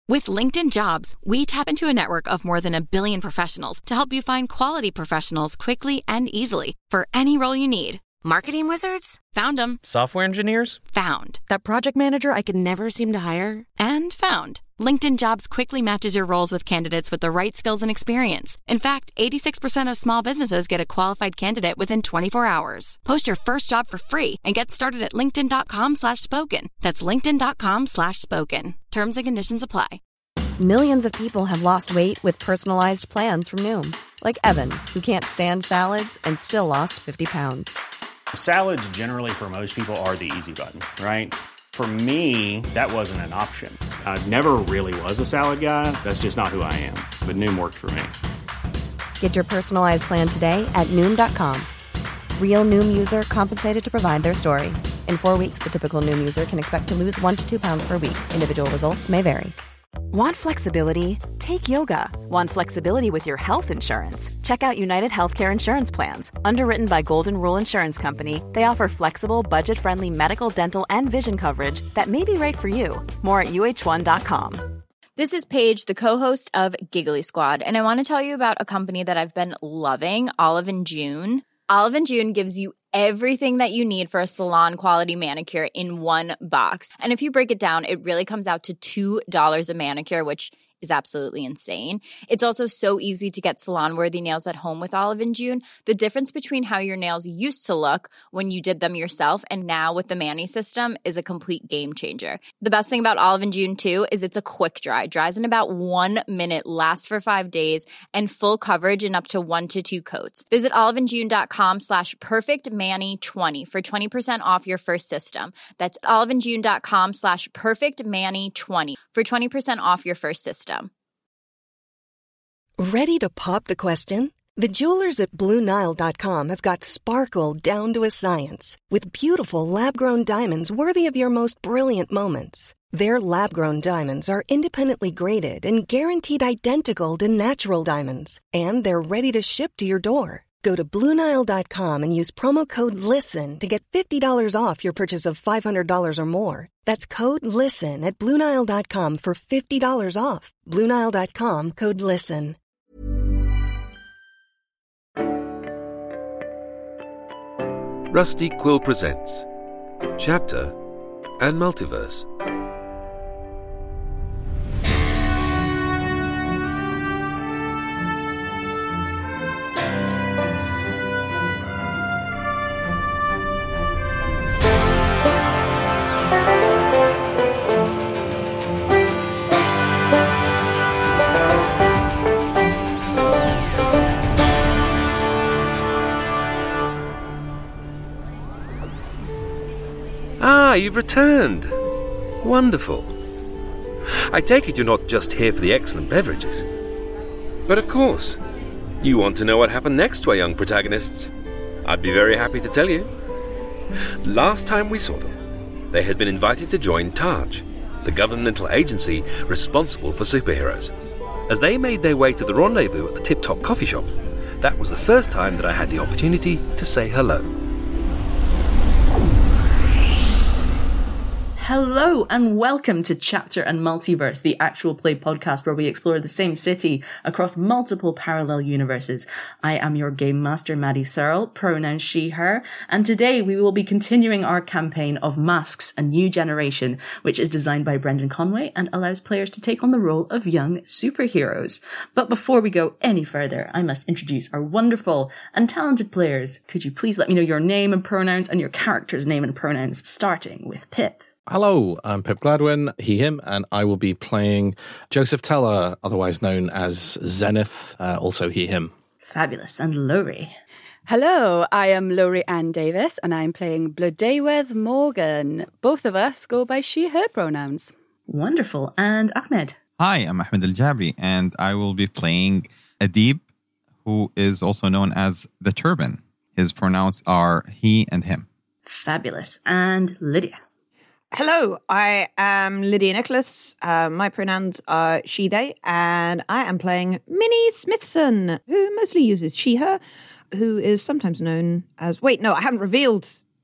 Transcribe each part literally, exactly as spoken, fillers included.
With LinkedIn Jobs, we tap into a network of more than a billion professionals to help you find quality professionals quickly and easily for any role you need. Marketing wizards? Found them. Software engineers? Found. That project manager I could never seem to hire? And found. LinkedIn Jobs quickly matches your roles with candidates with the right skills and experience. In fact, eighty-six percent of small businesses get a qualified candidate within twenty-four hours. Post your first job for free and get started at linkedin.com slash spoken. That's linkedin.com slash spoken. Terms and conditions apply. Millions of people have lost weight with personalized plans from Noom. Like Evan, who can't stand salads and still lost fifty pounds. Salads generally for most people are the easy button, right? For me, that wasn't an option. I never really was a salad guy. That's just not who I am. But Noom worked for me. Get your personalized plan today at Noom dot com. Real Noom user compensated to provide their story. In four weeks, the typical Noom user can expect to lose one to two pounds per week. Individual results may vary. Want flexibility? Take yoga. Want flexibility with your health insurance? Check out United Healthcare Insurance Plans. Underwritten by Golden Rule Insurance Company, they offer flexible, budget-friendly medical, dental, and vision coverage that may be right for you. More at U H one dot com. This is Paige, the co-host of Giggly Squad, and I want to tell you about a company that I've been loving, Olive and June. Olive and June gives you everything that you need for a salon-quality manicure in one box. And if you break it down, it really comes out to two dollars a manicure, which is absolutely insane. It's also so easy to get salon-worthy nails at home with Olive and June. The difference between how your nails used to look when you did them yourself and now with the Mani system is a complete game changer. The best thing about Olive and June, too, is it's a quick dry. Dries in about one minute, lasts for five days, and full coverage in up to one to two coats. Visit oliveandjune.com slash perfectmani20 for twenty percent off your first system. That's oliveandjune.com slash perfectmani20 for twenty percent off your first system. Ready to pop the question? The jewelers at Blue Nile dot com have got sparkle down to a science with beautiful lab-grown diamonds worthy of your most brilliant moments. Their lab-grown diamonds are independently graded and guaranteed identical to natural diamonds, and they're ready to ship to your door. Go to Blue Nile dot com and use promo code LISTEN to get fifty dollars off your purchase of five hundred dollars or more. That's code LISTEN at Blue Nile dot com for fifty dollars off. Blue Nile dot com, code LISTEN. Rusty Quill presents Chapter and Multiverse. Ah, you've returned. Wonderful. I take it you're not just here for the excellent beverages. But of course, you want to know what happened next to our young protagonists. I'd be very happy to tell you. Last time we saw them, they had been invited to join Taj, the governmental agency responsible for superheroes. As they made their way to the rendezvous at the Tip Top coffee shop, that was the first time that I had the opportunity to say hello. Hello and welcome to Chapter and Multiverse, the actual play podcast where we explore the same city across multiple parallel universes. I am your game master, Maddie Searle, pronoun she, her, and today we will be continuing our campaign of Masks, A New Generation, which is designed by Brendan Conway and allows players to take on the role of young superheroes. But before we go any further, I must introduce our wonderful and talented players. Could you please let me know your name and pronouns and your character's name and pronouns, starting with Pip? Hello, I'm Pip Gladwin, he, him, and I will be playing Joseph Teller, otherwise known as Zenith, uh, also he, him. Fabulous. And Laurie? Hello, I am Laurie Ann Davis, and I'm playing Blodeuwedd Morgan. Both of us go by she, her pronouns. Wonderful. And Ahmed? Hi, I'm Ahmed Al-Jabri, and I will be playing Adib, who is also known as the Turban. His pronouns are he and him. Fabulous. And Lydia? Hello, I am Lydia Nicholas. Uh, my pronouns are she, they, and I am playing Minnie Smithson, who mostly uses she, her, who is sometimes known as... Wait, no, I haven't revealed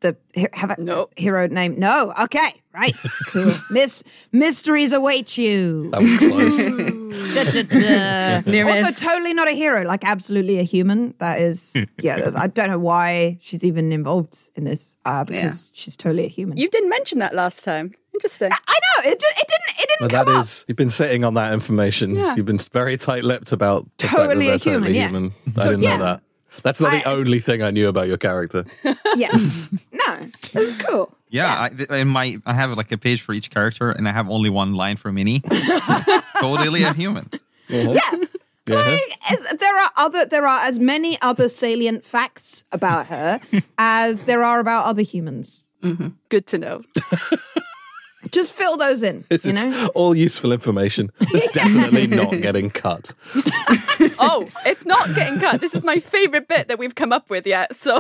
the have a no. hero name? No. Okay. Right. Cool. Miss mysteries await you. That was close. da, da, da. Near Also, miss. totally not a hero. Like, absolutely a human. That is, yeah. I don't know why she's even involved in this uh, because yeah. she's totally a human. You didn't mention that last time. Interesting. I, I know. It just, it didn't. It didn't Well, come that up. is, you've been sitting on that information. Yeah. You've been very tight-lipped about the Totally fact that they're a human, totally yeah. human. I didn't Yeah. know that. That's not the I- only thing I knew about your character. Yeah. No, it was cool. Yeah, I, in my I have like a page for each character, and I have only one line for Minnie. Totally a human. Yeah. Like, as- there are other, there are as many other salient facts about her as there are about other humans. Mm-hmm. Good to know. Just fill those in, This you is know? all useful information. It's definitely not getting cut. Oh, it's not getting cut. This is my favorite bit that we've come up with yet. So,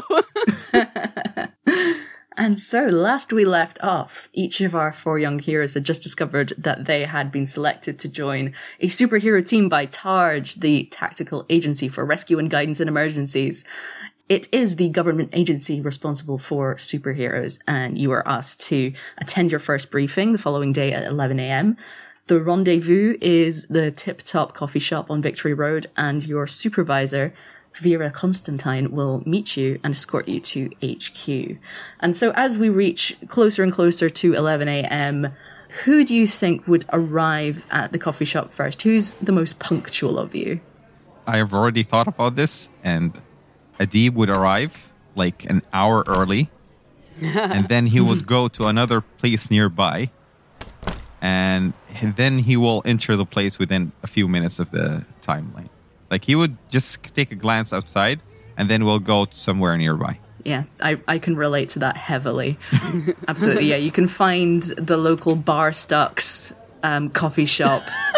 And so, last we left off, each of our four young heroes had just discovered that they had been selected to join a superhero team by TARG, the Tactical Agency for Rescue and Guidance in Emergencies. It is the government agency responsible for superheroes, and you are asked to attend your first briefing the following day at eleven a.m. The rendezvous is the Tip Top coffee shop on Victory Road, and your supervisor, Vera Constantine, will meet you and escort you to H Q. And so as we reach closer and closer to eleven a.m., who do you think would arrive at the coffee shop first? Who's the most punctual of you? I have already thought about this, and Adib would arrive like an hour early, and then he would go to another place nearby, and then he will enter the place within a few minutes of the timeline. Like, he would just take a glance outside, and then we'll go to somewhere nearby. Yeah, I, I can relate to that heavily. Absolutely, yeah. You can find the local Bar Stucks um, coffee shop,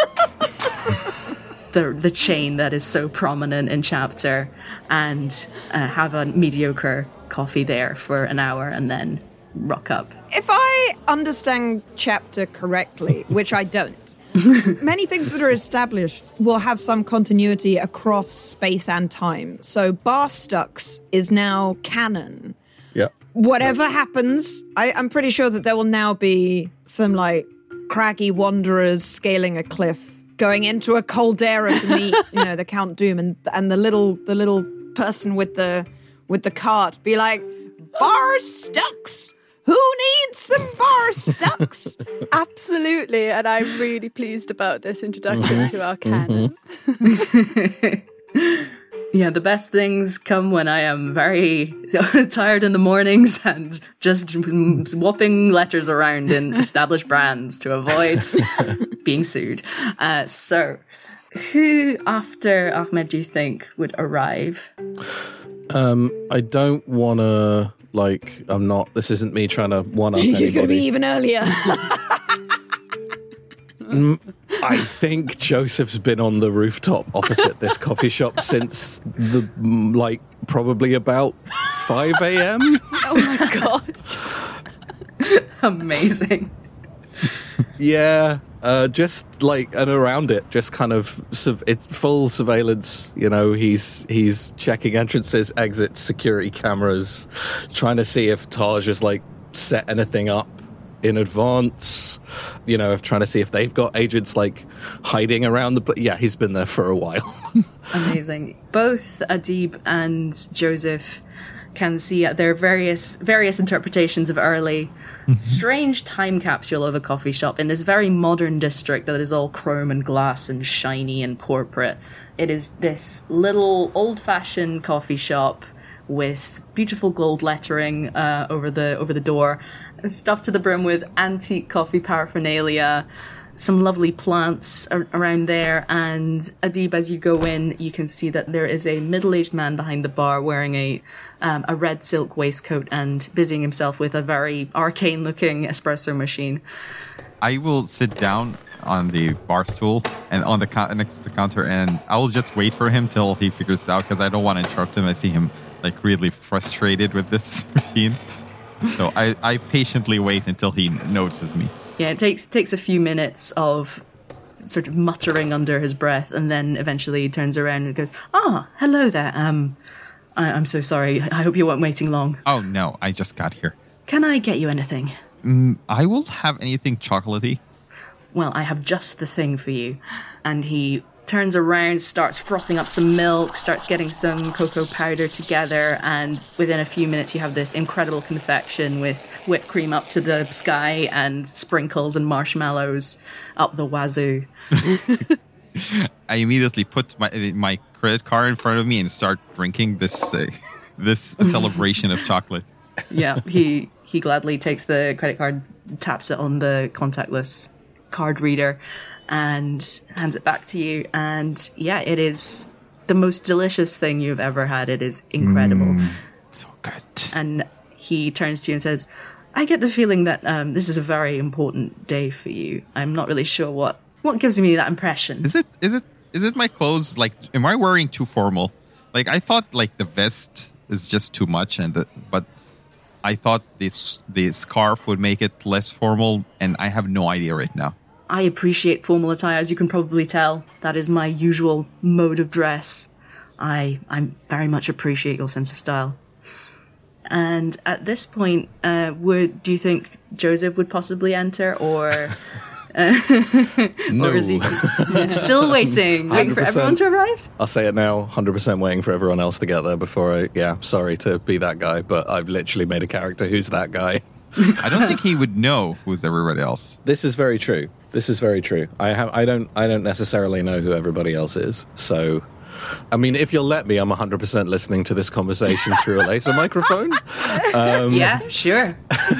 the the chain that is so prominent in Chapter, and uh, have a mediocre coffee there for an hour and then rock up. If I understand Chapter correctly, which I don't, many things that are established will have some continuity across space and time. So Bar Stucks is now canon. Yeah. Whatever happens, I, I'm pretty sure that there will now be some like craggy wanderers scaling a cliff, going into a caldera to meet, you know, the Count Doom, and and the little the little person with the with the cart be like, Bar Stucks. Who needs some Bar Stucks? absolutely. And I'm really pleased about this introduction to our canon. Yeah, the best things come when I am very tired in the mornings and just whopping letters around in established brands to avoid being sued. Uh, so, who after Ahmed do you think would arrive? Um, I don't want to, like, I'm not, this isn't me trying to one-up anybody. You're going to be even earlier. Mm, I think Joseph's been on the rooftop opposite this coffee shop since the, mm, like, probably about five a.m. Oh my god. Amazing. Yeah, uh, just like, and around it, just kind of, su- it's full surveillance. You know, he's he's checking entrances, exits, security cameras, trying to see if Taj has like set anything up in advance. You know, trying to see if they've got agents like hiding around the. But yeah, he's been there for a while. Amazing. Both Adib and Joseph can see uh, their various various interpretations of early strange time capsule of a coffee shop in this very modern district that is all chrome and glass and shiny and corporate. It is this little old-fashioned coffee shop with beautiful gold lettering uh, over the over the door, stuffed to the brim with antique coffee paraphernalia, some lovely plants ar- around there, and Adib, as you go in, you can see that there is a middle-aged man behind the bar wearing a um, a red silk waistcoat and busying himself with a very arcane-looking espresso machine. I will sit down on the bar stool and on the co- next to the counter, and I will just wait for him till he figures it out, because I don't want to interrupt him. I see him like really frustrated with this machine, so I, I patiently wait until he notices me. Yeah, it takes takes a few minutes of sort of muttering under his breath, and then eventually he turns around and goes, "Ah, hello there. Um, I- I'm so sorry. I hope you weren't waiting long. Oh, no, I just got here. Can I get you anything? Mm, I will have anything chocolatey. Well, I have just the thing for you. And he turns around, starts frothing up some milk, starts getting some cocoa powder together, and within a few minutes you have this incredible confection with whipped cream up to the sky and sprinkles and marshmallows up the wazoo. I immediately put my my credit card in front of me and start drinking this uh, this celebration of chocolate. Yeah, he he gladly takes the credit card, taps it on the contactless card reader, and hands it back to you. And yeah, it is the most delicious thing you've ever had. It is incredible. Mm, so good. And he turns to you and says, I get the feeling that um, this is a very important day for you. I'm not really sure what, what gives me that impression. Is it is it is it my clothes? Like, am I wearing too formal? Like, I thought like the vest is just too much, and the, but I thought this the scarf would make it less formal, and I have no idea right now. I appreciate formal attire, as you can probably tell. That is my usual mode of dress. I I very much appreciate your sense of style. And at this point, uh, would do you think Joseph would possibly enter, or uh, No. or is he still waiting, waiting for everyone to arrive? I'll say it now, one hundred percent waiting for everyone else to get there before I, yeah, sorry to be that guy, but I've literally made a character who's that guy. I don't think he would know who's everybody else. This is very true. This is very true. I have. I don't. I don't necessarily know who everybody else is. So, I mean, if you'll let me, I'm one hundred percent listening to this conversation through a laser microphone. Um, Yeah, sure.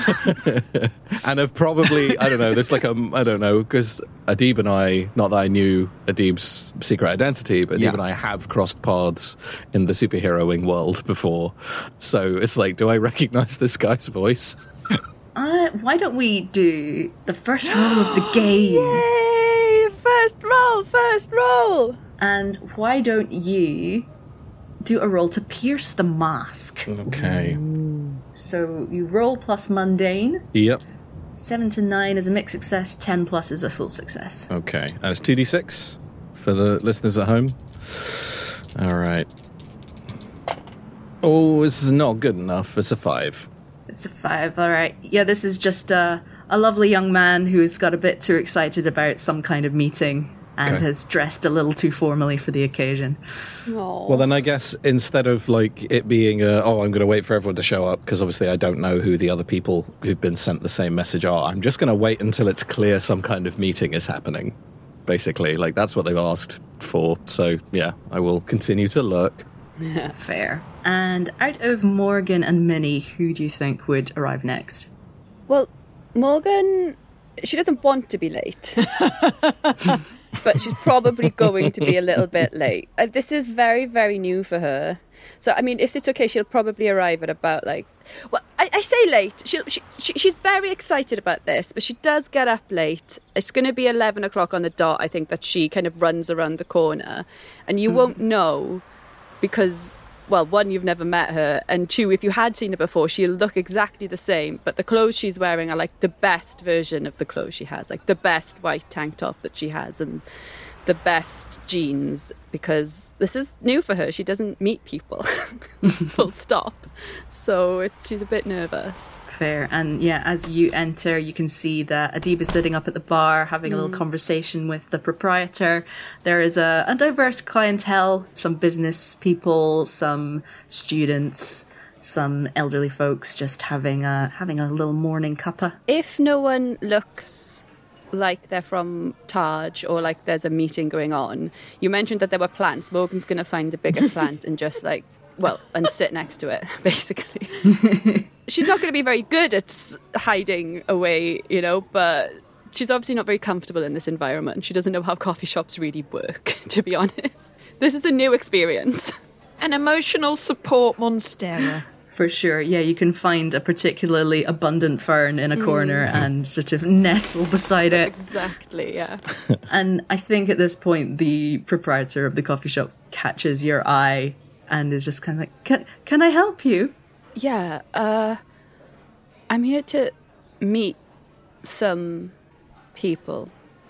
and I've probably, I don't know, there's like a, I don't know, because Adib and I, not that I knew Adib's secret identity, but Adib Yeah. and I have crossed paths in the superheroing world before. So it's like, do I recognize this guy's voice? Uh, why don't we do the first roll of the game? Yay! First roll, first roll. And why don't you do a roll to pierce the mask? Okay. So you roll plus mundane. Yep. Seven to nine is a mixed success. Ten plus is a full success. Okay. And it's two d six for the listeners at home. All right. Oh, this is not good enough. It's a five. It's a five. All right. Yeah, this is just a, a lovely young man who's got a bit too excited about some kind of meeting and Okay. has dressed a little too formally for the occasion. Well, then I guess instead of like it being a, oh, I'm going to wait for everyone to show up, because obviously I don't know who the other people who've been sent the same message are, I'm just going to wait until it's clear some kind of meeting is happening, basically. Like, that's what they've asked for. So, yeah, I will continue to lurk. Fair. And out of Morgan and Minnie, who do you think would arrive next? Well, Morgan, she doesn't want to be late. But she's probably going to be a little bit late. Uh, this is very, very new for her. So, I mean, if it's okay, she'll probably arrive at about, like... Well, I, I say late. She'll, she, she, she's very excited about this, but she does get up late. It's going to be eleven o'clock on the dot, I think, that she kind of runs around the corner. And you Hmm. won't know because... Well, one, you've never met her, and two, if you had seen her before, she'll look exactly the same, but the clothes she's wearing are like the best version of the clothes she has, like the best white tank top that she has and the best jeans, because this is new for her. She doesn't meet people, full stop. So it's, she's a bit nervous. Fair. And yeah, as you enter, you can see that Adib is sitting up at the bar having a little conversation with the proprietor. There is a, a diverse clientele, some business people, some students, some elderly folks just having a, having a little morning cuppa. If no one looks like they're from Taj or like there's a meeting going on, you mentioned that there were plants. Morgan's going to find the biggest plant and just like, well, and sit next to it, basically. She's not going to be very good at s- hiding away, you know, but she's obviously not very comfortable in this environment. She doesn't know how coffee shops really work, to be honest. This is a new experience. An emotional support monstera. For sure, yeah, you can find a particularly abundant fern in a corner and sort of nestle beside it. Exactly, yeah. And I think at this point, the proprietor of the coffee shop catches your eye and is just kind of like, can, can I help you? Yeah, uh, I'm here to meet some people.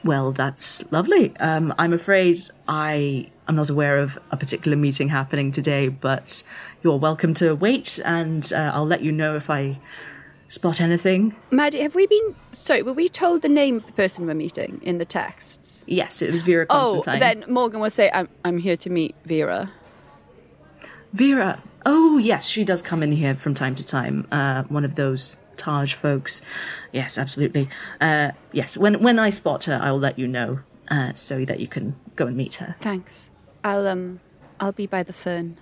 Well, that's lovely. Um, I'm afraid I am not aware of a particular meeting happening today, but you're welcome to wait, and uh, I'll let you know if I spot anything. Maddie, have we been... Sorry, were we told the name of the person we're meeting in the texts? Yes, it was Vera Oh, Constantine. then Morgan will say, I'm, I'm here to meet Vera. Vera. Oh, yes, she does come in here from time to time. Uh, one of those Taj folks. Yes, absolutely. Uh, yes, when when I spot her, I'll let you know, uh, so that you can go and meet her. Thanks. I'll um, I'll be by the fern.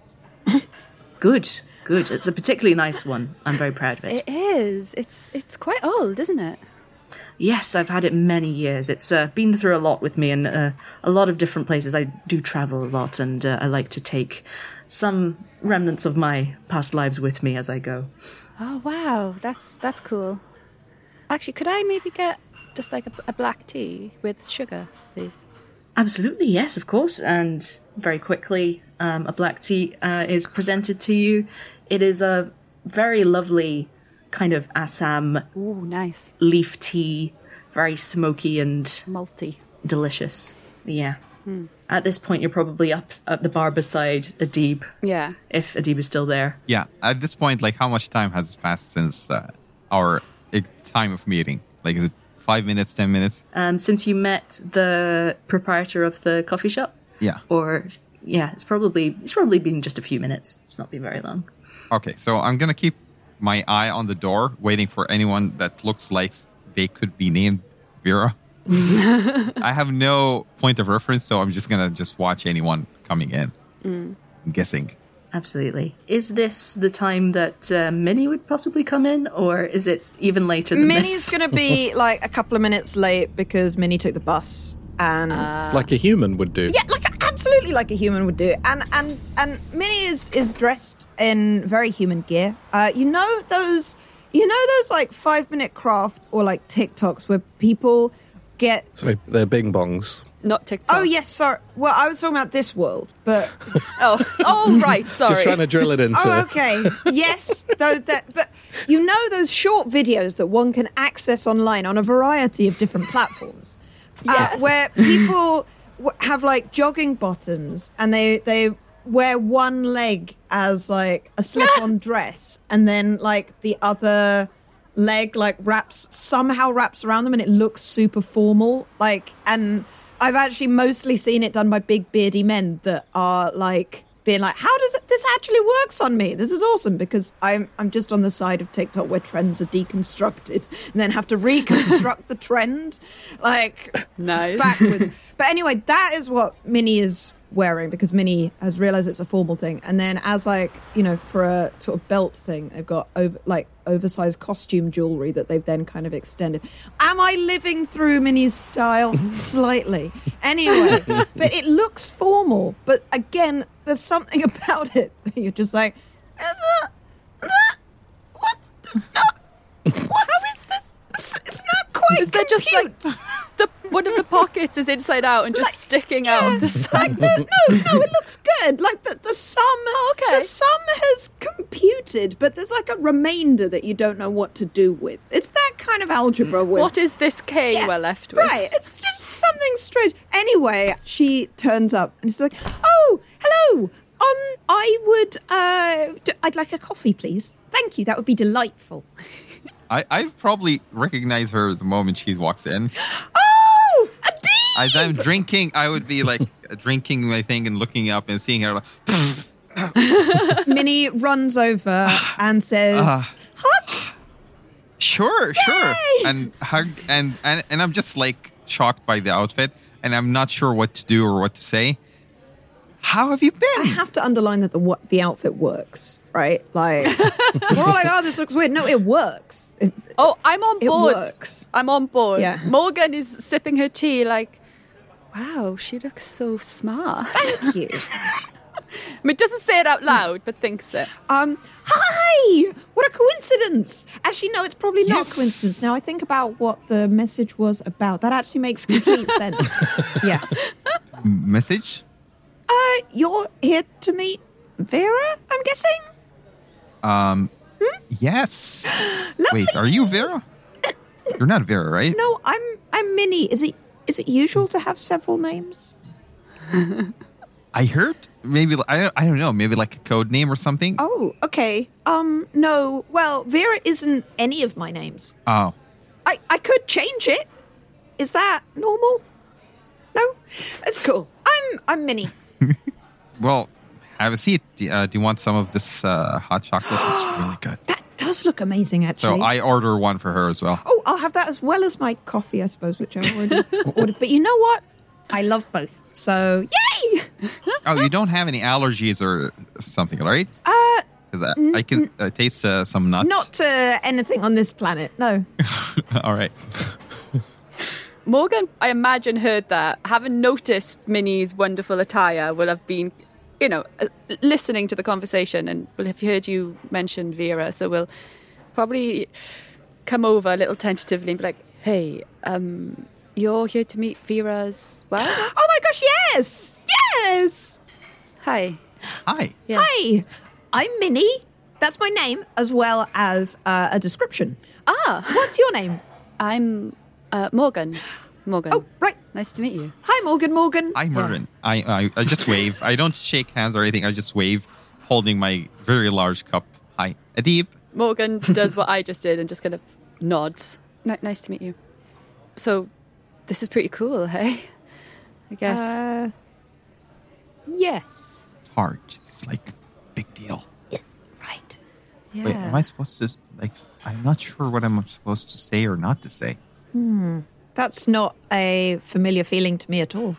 Good, good. It's a particularly nice one. I'm very proud of it. It is. It's it's quite old, isn't it? Yes, I've had it many years. It's uh, been through a lot with me in uh, a lot of different places. I do travel a lot, and uh, I like to take some remnants of my past lives with me as I go. Oh, wow. That's that's cool. Actually, could I maybe get just like a, a black tea with sugar, please? Absolutely, yes, of course. And very quickly, um, a black tea uh, is presented to you. It is a very lovely kind of Assam Ooh, nice. leaf tea, very smoky and malty, delicious. Yeah. Hmm. At this point, you're probably up at the bar beside Adib. Yeah. If Adib is still there. Yeah. At this point, like, how much time has passed since uh, our uh, time of meeting? Like, is it five minutes, ten minutes? Um, since you met the proprietor of the coffee shop? Yeah. Or, yeah, it's probably it's probably been just a few minutes. It's not been very long. Okay, so I'm going to keep my eye on the door, waiting for anyone that looks like they could be named Vera. I have no point of reference, so I'm just going to just watch anyone coming in. Mm. I'm guessing. Absolutely. Is this the time that uh, Minnie would possibly come in, or is it even later than Minnie's this? going to be like a couple of minutes late because Minnie took the bus. And like a human would do. Yeah, like absolutely like a human would do. And and and Minnie is is dressed in very human gear. Uh, you know those, you know those like five minute craft or like TikToks where people get. Sorry, they're bing bongs. Not TikTok. Oh yes, sorry. Well, I was talking about this world, but oh, oh right, sorry. Just trying to drill it into. Oh, okay. Yes, though that. But you know those short videos that one can access online on a variety of different platforms. Yes. Uh, where people w- have like jogging bottoms and they they wear one leg as like a slip-on dress and then like the other leg like wraps somehow wraps around them and it looks super formal, like. And I've actually mostly seen it done by big beardy men that are like being like, how does it, this actually works on me? This is awesome, because I'm I'm just on the side of TikTok where trends are deconstructed and then have to reconstruct the trend like nice. backwards. But anyway, that is what Minnie is wearing, because Minnie has realized it's a formal thing. And then as like, you know, for a sort of belt thing, they've got over like oversized costume jewelry that they've then kind of extended. Am I living through Minnie's style? Slightly. Anyway, but it looks formal. But again, there's something about it that you're just like, is that, that what's this not, what is this? this? It's not quite Is there just like the one of the pockets is inside out and just Like, sticking yeah, out of the side? Like the, no, no, it looks good. Like the, the sum, Oh, okay. the sum has computed, but there's like a remainder that you don't know what to do with. It's that kind of algebra. With, What is this K Yeah, we're left with? Right, it's just something strange. Anyway, she turns up and she's like, "Oh, hello. Um, I would, uh, d- I'd like a coffee, please. Thank you. That would be delightful." I I probably recognize her the moment she walks in. Oh, Adib! As I'm drinking, I would be like drinking my thing and looking up and seeing her like, Minnie runs over and says, Uh. "Hug." sure, sure. Yay! And hug and, and and I'm just like shocked by the outfit and I'm not sure what to do or what to say. How have you I been? have to underline that the wo- the outfit works, right? Like we're all like, "Oh, this looks weird." No, it works. It, Oh, I'm on It board. works. I'm on board. Yeah. Morgan is sipping her tea like, wow, she looks so smart. thank you. I mean, doesn't say it out loud, but thinks it. Um, hi! What a coincidence! Actually, no, it's probably not a coincidence. Now I think about what the message was about. That actually makes complete sense. Yeah. Message? Uh, you're here to meet Vera, I'm guessing? Um, yes. Wait, are you Vera? You're not Vera, right? No, I'm I'm Minnie. Is it is it usual to have several names? I heard maybe I I don't know, maybe like a code name or something. Oh, okay. Um, no. Well, Vera isn't any of my names. Oh. I, I could change it. Is that normal? No? That's cool. I'm I'm Minnie. Well, have a seat. Do, uh, do you want some of this uh, hot chocolate? It's really good. That does look amazing, actually. So I order one for her as well. Oh, I'll have that as well as my coffee, I suppose, which I already ordered. But you know what? I love both. So, yay! Oh, you don't have any allergies or something, right? Uh, Because I, I can uh, taste uh, some nuts. Not to anything on this planet, no. All right. Morgan, I imagine, heard that. Having noticed Minnie's wonderful attire, will have been, you know, uh, listening to the conversation and will have heard you mention Vera. So we'll probably come over a little tentatively and be like, hey, um, you're here to meet Vera as well? Oh my gosh, yes! Yes! Hi. Hi. Yeah. Hi, I'm Minnie. That's my name, as well as uh, a description. Ah. What's your name? I'm uh, Morgan. Morgan. Oh, right. Nice to meet you. Hi, Morgan, Morgan. I'm Mervin. I, I I just wave. I don't shake hands or anything. I just wave, holding my very large cup. Hi, Adib. Morgan does what I just did and just kind of nods. N- nice to meet you. So, this is pretty cool, hey? I guess. Uh, yes. Hard. It's like big deal. Yeah, right. Yeah. Wait, am I supposed to like? I'm not sure what I'm supposed to say or not to say. Hmm. That's not a familiar feeling to me at all.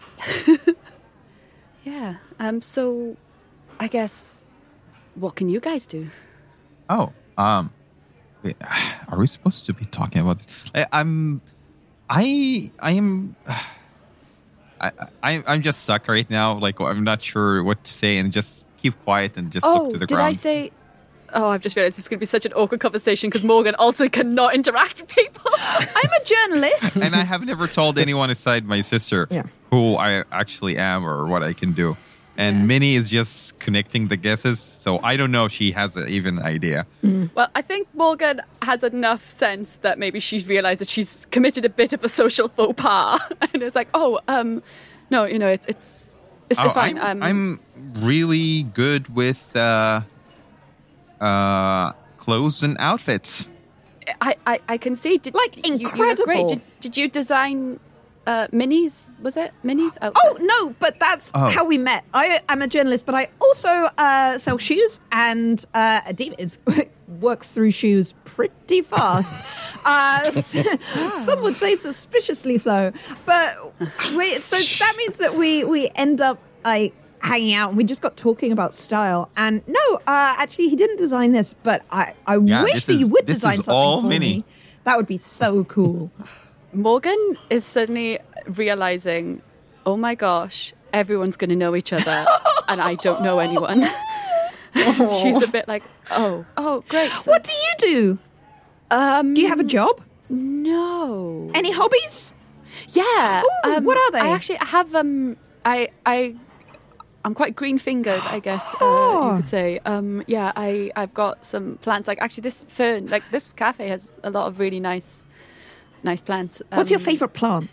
Yeah. Um. So, I guess, what can you guys do? Oh, um, wait, are we supposed to be talking about this? I, I'm, I, I am, I, I, I'm just stuck right now. Like, I'm not sure what to say, and just keep quiet and just oh, look to the did ground. I say? Oh, I've just realised this is going to be such an awkward conversation because Morgan also cannot interact with people. I'm a journalist. And I have never told anyone aside my sister Yeah. who I actually am or what I can do. And Yeah. Minnie is just connecting the guesses, so I don't know if she has a, even an idea. Mm. Well, I think Morgan has enough sense that maybe she's realised that she's committed a bit of a social faux pas, and it's like, oh, um, no, you know, it's it's it's, Oh, it's fine. I'm, um, I'm really good with uh, uh, clothes and outfits. I, I, I can see. Did, Like, you, you look incredible. great. Did, did you design uh, Minnie's? Was it Minnie's outfit? Oh, no, but that's Oh. how we met. I am a journalist, but I also uh, sell shoes, and uh, Adidas works through shoes pretty fast. uh, some would say suspiciously so. But we, so that means that we, we end up like hanging out, and we just got talking about style. And no, uh, actually, he didn't design this, but I, I Yeah, wish this that is- you would this design is something all for Minnie. me. That would be so cool. Morgan is suddenly realising, oh my gosh, everyone's going to know each other, and I don't know anyone. She's a bit like, oh, oh, great. So, What do you do? um, Do you have a job? No. Any hobbies? Yeah. Ooh, um, what are they? I actually have. Um, I I I'm quite green fingered, I guess uh, Oh. you could say. Um, yeah. I I've got some plants. Like actually, this fern, like this cafe has a lot of really nice, nice plants. Um, What's your favourite plant?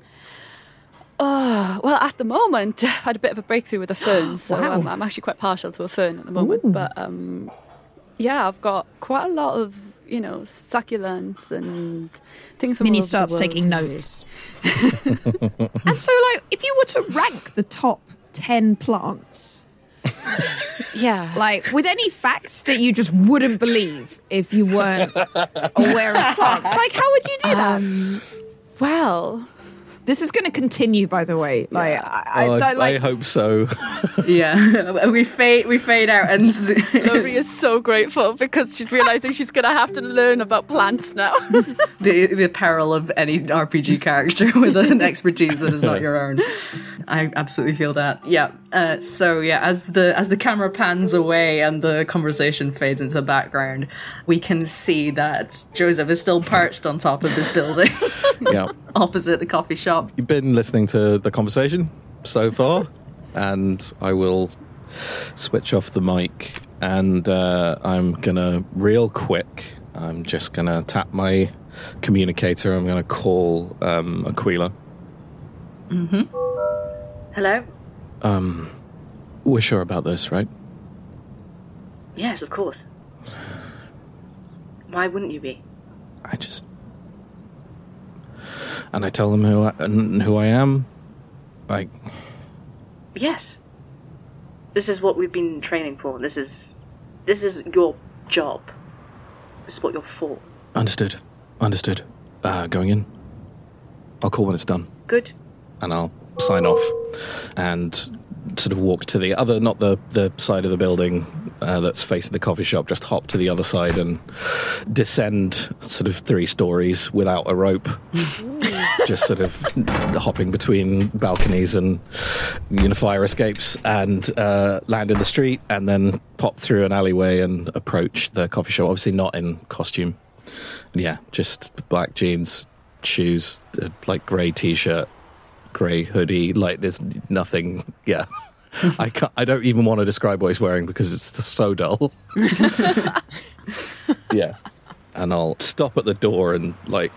Oh, well, at the moment, I've had a bit of a breakthrough with a fern, so Wow. um, I'm actually quite partial to a fern at the moment. Ooh. But um, yeah, I've got quite a lot of, you know, succulents and things. From Minnie all over the starts world, taking really. notes. And so, like, if you were to rank the top ten plants, Yeah, like, with any facts that you just wouldn't believe if you weren't aware of plants, like, how would you do that? Um, well, This is going to continue, by the way. Like, I, I, Oh, I, I- like, I hope so. Yeah, we fade we fade out, and Laurie is so grateful because she's realizing she's going to have to learn about plants now. the the peril of any R P G character with an expertise that is not your own. I absolutely feel that. Yeah. Uh, so yeah, as the as the camera pans away and the conversation fades into the background, we can see that Joseph is still perched on top of this building, Yeah. opposite the coffee shop. You've been listening to the conversation so far, and I will switch off the mic, and uh, I'm gonna, real quick, I'm just gonna tap my communicator. I'm gonna call um, Aquila. Mm-hmm. Hello? Um, we're sure about this, right? Yes, of course. Why wouldn't you be? I just... And I tell them who I, who I am. Like... Yes. This is what we've been training for. This is... This is your job. This is what you're for. Understood. Understood. Uh, going in. I'll call when it's done. Good. And I'll sign off and sort of walk to the other, not the, the side of the building uh, that's facing the coffee shop, just hop to the other side and descend sort of three stories without a rope. Just sort of hopping between balconies and you know, fire escapes and uh, land in the street and then pop through an alleyway and approach the coffee shop. Obviously not in costume. Yeah, just black jeans, shoes, uh, like grey t-shirt, grey hoodie, like there's nothing, yeah. I can't, I don't even want to describe what he's wearing because it's so dull. Yeah. And I'll stop at the door and like,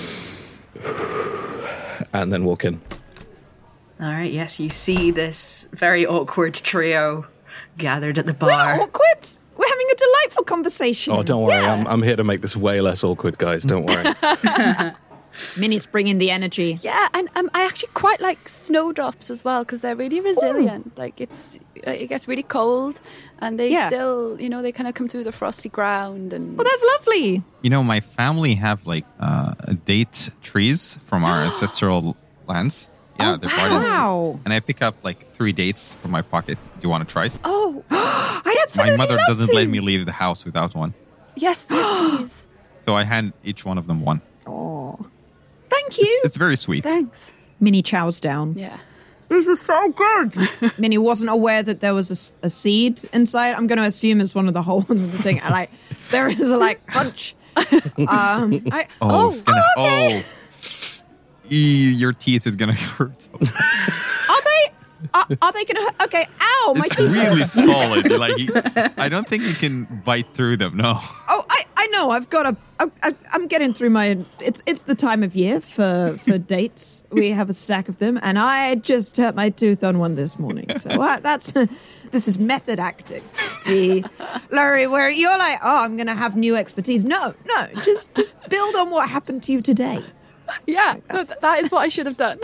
and then walk in. All right, yes, you see this very awkward trio gathered at the bar. We're not awkward. We're having a delightful conversation. Oh, don't worry. Yeah. I'm, I'm here to make this way less awkward, guys. Don't worry. Minnie's bringing the energy. Yeah, and um, I actually quite like snowdrops as well because they're really resilient. Ooh. Like it's, it gets really cold, and they yeah. still, you know, they kind of come through the frosty ground. And well, that's lovely. You know, my family have like uh, date trees from our ancestral lands. Yeah, oh, they're wow. And I pick up like three dates from my pocket. Do you want to try? Oh, I'd absolutely My mother love doesn't to. let me leave the house without one. Yes, yes, please. So I hand each one of them one. Oh, thank you. It's very sweet. Thanks. Minnie chows down. Yeah. This is so good. Minnie wasn't aware that there was a, a seed inside. I'm going to assume it's one of the holes in the thing. Like there is a like crunch. Um, I, oh, oh, it's gonna, oh, okay. oh. E, your teeth is gonna hurt. Are they? Are, are they gonna hurt? Okay, ow! My It's teeth. really solid. Like you, I don't think you can bite through them. No. Oh, I, I know. I've got a. I, I, I'm getting through my. It's it's the time of year for for dates. We have a stack of them, and I just hurt my tooth on one this morning. So uh, that's. This is method acting. See, Larry, where you're like, oh, I'm gonna have new expertise. No, no, just just build on what happened to you today. Yeah, th- that is what I should have done.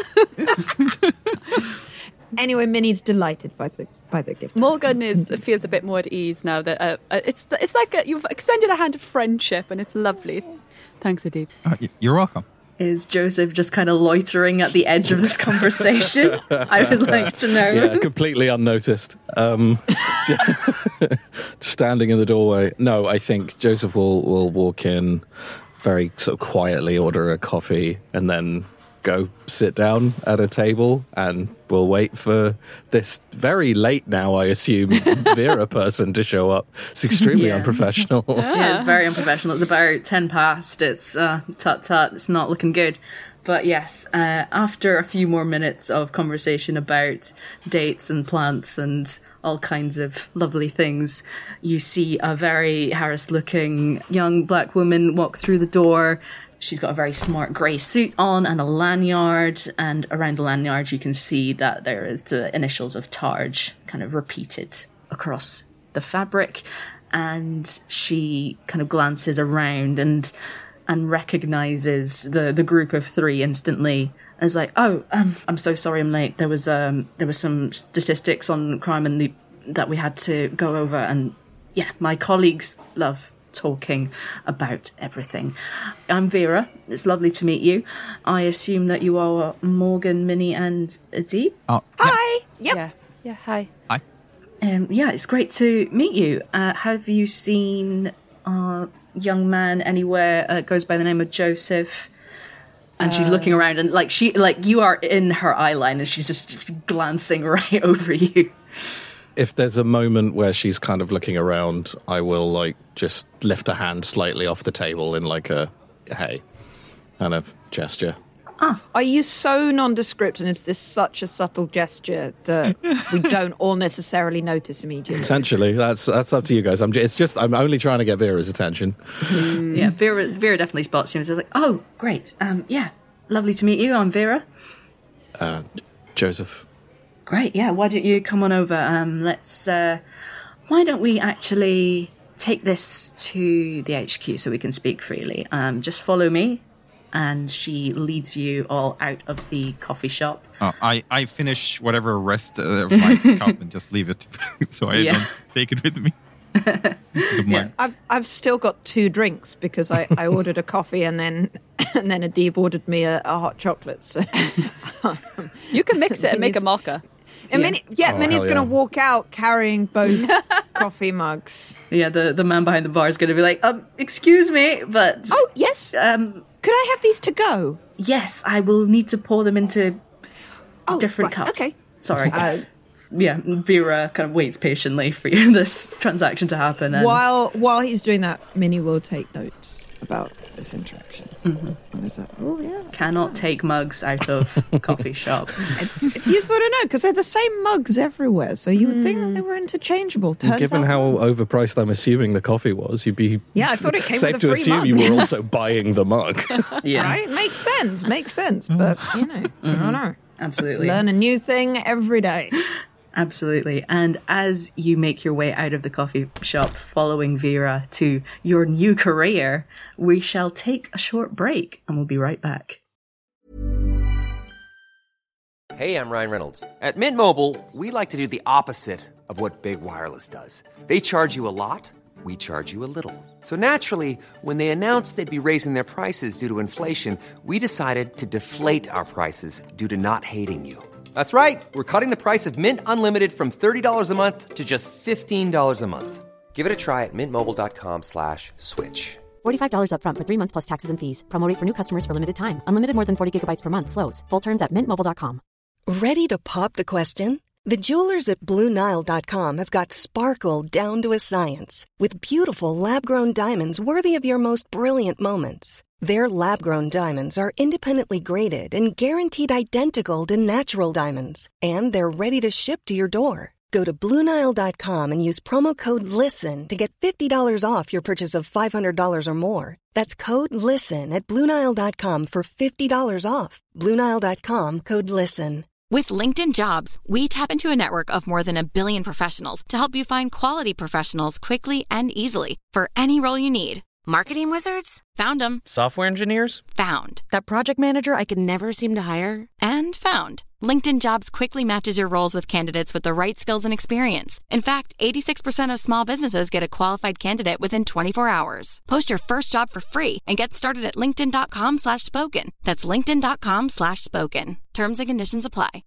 Anyway, Minnie's delighted by the by the gift. Morgan is feels a bit more at ease now that uh, it's it's like a, you've extended a hand of friendship, and it's lovely. Thanks, Adib. Uh, you're welcome. Is Joseph just kind of loitering at the edge of this conversation? I would like to know. Yeah, completely unnoticed. Um, standing in the doorway. No, I think Joseph will will walk in. Very sort of quietly order a coffee and then go sit down at a table and we'll wait for this very late now, I assume, Vera person to show up. It's extremely yeah. unprofessional. Yeah. yeah, it's very unprofessional. It's about ten past. It's uh, tut tut. It's not looking good. But yes, uh, after a few more minutes of conversation about dates and plants and all kinds of lovely things, you see a very harassed-looking young black woman walk through the door. She's got a very smart grey suit on and a lanyard, and around the lanyard you can see that there is the initials of Tarj kind of repeated across the fabric, and she kind of glances around and and recognizes the, the group of three instantly and is like, oh, um, I'm so sorry I'm late. There was um there was some statistics on crime and the, that we had to go over, and yeah, my colleagues love talking about everything. I'm Vera. It's lovely to meet you. I assume that you are Morgan, Minnie, and Adib. Oh, Hi. Yep. Yeah. Yeah. Hi. Hi. Um, yeah, it's great to meet you. Uh, have you seen a young man anywhere uh, goes by the name of Joseph? And she's looking around, and like she, like you are in her eye line, and she's just, just glancing right over you. If there's a moment where she's kind of looking around, I will like just lift a hand slightly off the table in like a hey kind of gesture. Ah, are you so nondescript, and is this such a subtle gesture that we don't all necessarily notice immediately? Potentially, that's that's up to you guys. I'm just, it's just I'm only trying to get Vera's attention. Mm. Yeah, Vera Vera definitely spots you and says like, "Oh, great, um, yeah, lovely to meet you. I'm Vera." Uh, Joseph. Great, yeah, why don't you come on over? Um, let's, uh, why don't we actually take this to the H Q so we can speak freely? Um, just follow me. And she leads you all out of the coffee shop. Oh, I, I finish whatever rest of my cup and just leave it so I Yeah. don't take it with me. The mug. I've I've still got two drinks because I, I ordered a coffee and then and then Adib ordered me a, a hot chocolate. So You can mix it and make a mocha. And Minnie, yeah, Oh, Minnie's hell going to yeah. walk out carrying both coffee mugs. Yeah, the, the man behind the bar is going to be like, um, excuse me, but... Oh, yes. Um, Could I have these to go? yes, I will need to pour them into Oh, different right, cups. okay. Sorry. Uh, yeah, Vera kind of waits patiently for you, this transaction to happen. And While while he's doing that, Minnie will take notes about this interaction. Mm-hmm. What is that? Oh, yeah. cannot take mugs out of coffee shop. It's, it's useful to know because they're the same mugs everywhere. So you would think that they were interchangeable. Turns Given out how not. overpriced I'm assuming the coffee was, you'd be Yeah, I thought it came safe with a to free assume mug. you were also buying the mug. Yeah, Right? Makes sense. Makes sense. But, you know, I don't know. absolutely. Learn a new thing every day. Absolutely. And as you make your way out of the coffee shop following Vera to your new career, we shall take a short break and we'll be right back. Hey, I'm Ryan Reynolds. At Mint Mobile, we like to do the opposite of what Big Wireless does. They charge you a lot, we charge you a little. So naturally, when they announced they'd be raising their prices due to inflation, we decided to deflate our prices due to not hating you. That's right. We're cutting the price of Mint Unlimited from thirty dollars a month to just fifteen dollars a month. Give it a try at mintmobile.com slash switch. forty-five dollars up front for three months plus taxes and fees. Promo rate for new customers for limited time. Unlimited more than forty gigabytes per month. Slows full terms at mint mobile dot com. Ready to pop the question? The jewelers at Blue Nile dot com have got sparkle down to a science with beautiful lab-grown diamonds worthy of your most brilliant moments. Their lab-grown diamonds are independently graded and guaranteed identical to natural diamonds, and they're ready to ship to your door. Go to Blue Nile dot com and use promo code LISTEN to get fifty dollars off your purchase of five hundred dollars or more. That's code LISTEN at Blue Nile dot com for fifty dollars off. Blue Nile dot com, code LISTEN. With LinkedIn Jobs, we tap into a network of more than a billion professionals to help you find quality professionals quickly and easily for any role you need. Marketing wizards? Found them. Software engineers? Found. That project manager I could never seem to hire? And found. LinkedIn Jobs quickly matches your roles with candidates with the right skills and experience. In fact, eighty-six percent of small businesses get a qualified candidate within twenty-four hours. Post your first job for free and get started at linkedin.com slash spoken. That's linkedin.com slash spoken. Terms and conditions apply.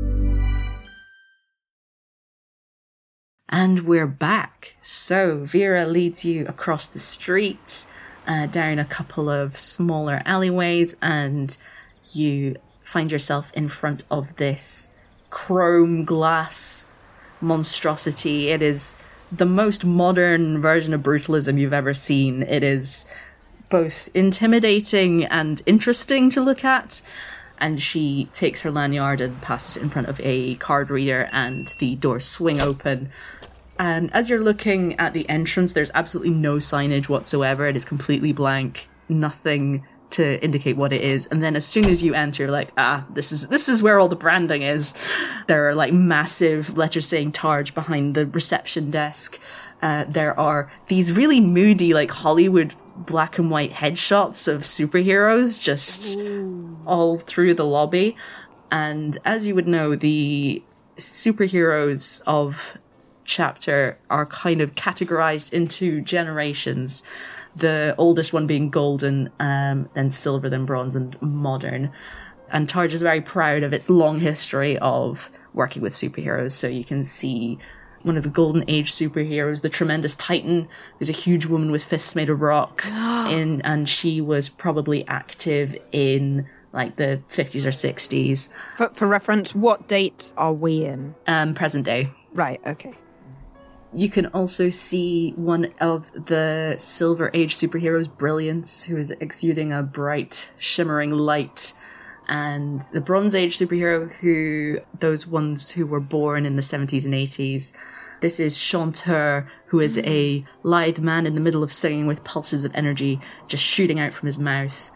And we're back. So Vera leads you across the streets, uh, down a couple of smaller alleyways, and you find yourself in front of this chrome glass monstrosity. It is the most modern version of brutalism you've ever seen. It is both intimidating and interesting to look at. And she takes her lanyard and passes it in front of a card reader, and the doors swing open. And as you're looking at the entrance, there's absolutely no signage whatsoever. It is completely blank, nothing to indicate what it is. And then as soon as you enter, you're like, ah, this is this is where all the branding is. There are like massive letters saying Tarj behind the reception desk. Uh, there are these really moody, like Hollywood black and white headshots of superheroes just Ooh. all through the lobby. And as you would know, the superheroes of Chapter are kind of categorized into generations. The oldest one being golden, um, then silver, then bronze, and modern. And Tarj is very proud of its long history of working with superheroes. So you can see one of the golden age superheroes, the Tremendous Titan, who's a huge woman with fists made of rock. in, and she was probably active in like the fifties or sixties. For, for reference, what date are we in? Um, present day. Right, okay. You can also see one of the Silver Age superheroes, Brilliance, who is exuding a bright, shimmering light. And the Bronze Age superhero, who, those ones who were born in the seventies and eighties. This is Chanteur, who is a lithe man in the middle of singing with pulses of energy just shooting out from his mouth.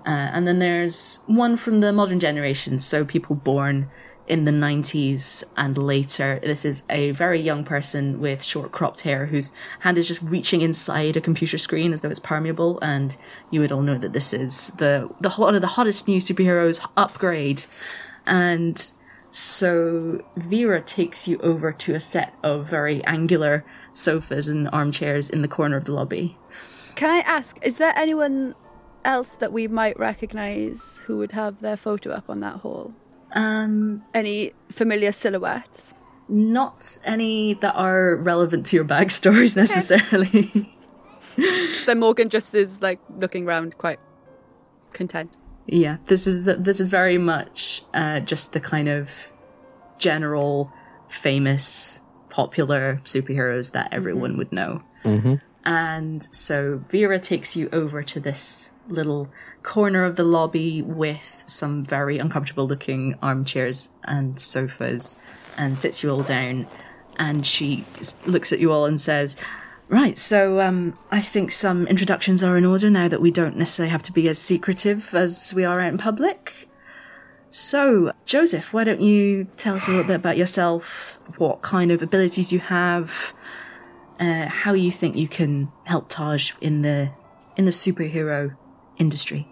Uh, and then there's one from the modern generation, so people born in the nineties and later. This is a very young person with short cropped hair whose hand is just reaching inside a computer screen as though it's permeable, and you would all know that this is the, the one of the hottest new superheroes, Upgrade. And so Vera takes you over to a set of very angular sofas and armchairs in the corner of the lobby. Can I ask, is there anyone else that we might recognise who would have their photo up on that wall? Um, any familiar silhouettes? Not any that are relevant to your backstories necessarily. Then Morgan just is like looking around quite content. Yeah, this is the, this is very much uh, just the kind of general, famous, popular superheroes that everyone mm-hmm. would know. Mm-hmm. And so Vera takes you over to this little corner of the lobby with some very uncomfortable looking armchairs and sofas and sits you all down. And she looks at you all and says, right, so um, I think some introductions are in order now that we don't necessarily have to be as secretive as we are out in public. So, Joseph, why don't you tell us a little bit about yourself, what kind of abilities you have, Uh, how you think you can help Taj in the in the superhero industry?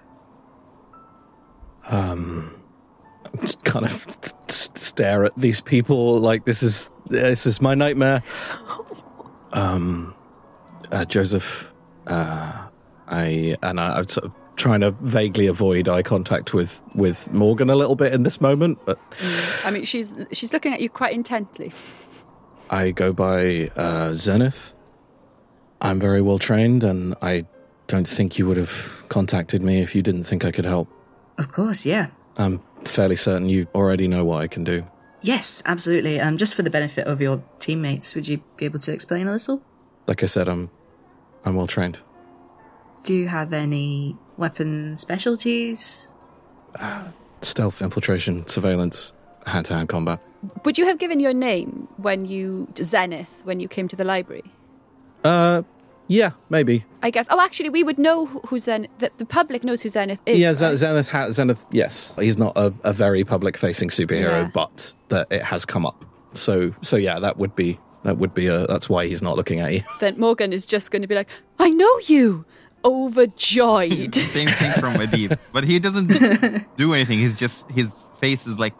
Um, I just kind of st- stare at these people like this is this is my nightmare. Um, uh, Joseph, uh, I and I, I'm sort of trying to vaguely avoid eye contact with with Morgan a little bit in this moment, but I mean, she's she's looking at you quite intently. I go by uh, Zenith. I'm very well trained, and I don't think you would have contacted me if you didn't think I could help. Of course, yeah. I'm fairly certain you already know what I can do. Yes, absolutely. Um, just for the benefit of your teammates, would you be able to explain a little? Like I said, I'm I'm well trained. Do you have any weapon specialties? Uh, stealth, infiltration, surveillance, hand-to-hand combat. Would you have given your name when you, Zenith, when you came to the library? Uh, yeah, maybe. I guess. Oh, actually, we would know who, who Zenith, the, the public knows who Zenith is. Yeah, right? Zenith, ha- Zenith, yes. He's not a, a very public-facing superhero, Yeah. but that it has come up. So, so yeah, that would be, that would be a, that's why he's not looking at you. Then Morgan is just going to be like, I know you! Overjoyed. Same thing from Adib. But he doesn't do anything. He's just, his face is like,